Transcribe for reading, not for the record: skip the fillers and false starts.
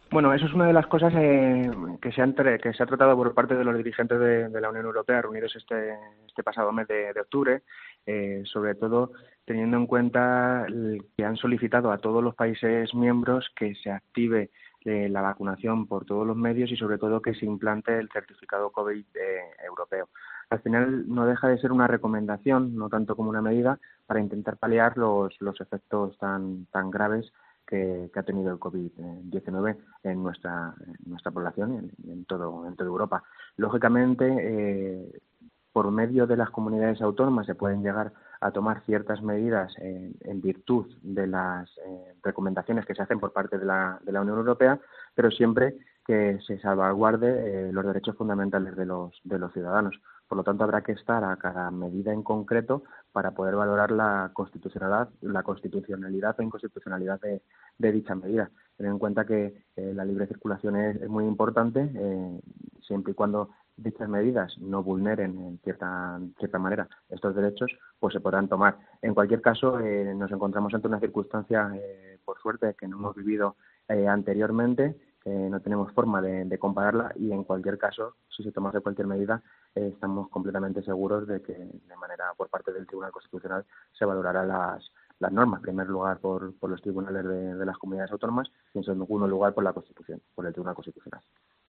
Bueno, eso es una de las cosas que se ha tratado por parte de los dirigentes de la Unión Europea reunidos este pasado mes de octubre, sobre todo teniendo en cuenta que han solicitado a todos los países miembros que se active la vacunación por todos los medios y sobre todo que se implante el certificado COVID europeo. Al final no deja de ser una recomendación, no tanto como una medida, para intentar paliar los efectos tan graves que ha tenido el COVID-19 en nuestra población y en toda Europa. Lógicamente, por medio de las comunidades autónomas se pueden llegar a tomar ciertas medidas en virtud de las recomendaciones que se hacen por parte de la Unión Europea, pero siempre que se salvaguarde los derechos fundamentales de los ciudadanos. Por lo tanto, habrá que estar a cada medida en concreto para poder valorar la constitucionalidad o inconstitucionalidad de dicha medida. Tener en cuenta que la libre circulación es muy importante, siempre y cuando dichas medidas no vulneren en cierta manera estos derechos, pues se podrán tomar. En cualquier caso, nos encontramos ante una circunstancia, por suerte, que no hemos vivido anteriormente, no tenemos forma de compararla y en cualquier caso, si se tomase cualquier medida, estamos completamente seguros de que de manera por parte del Tribunal Constitucional se valorará las normas, en primer lugar por los tribunales de las comunidades autónomas y en segundo lugar por la Constitución, por el Tribunal Constitucional.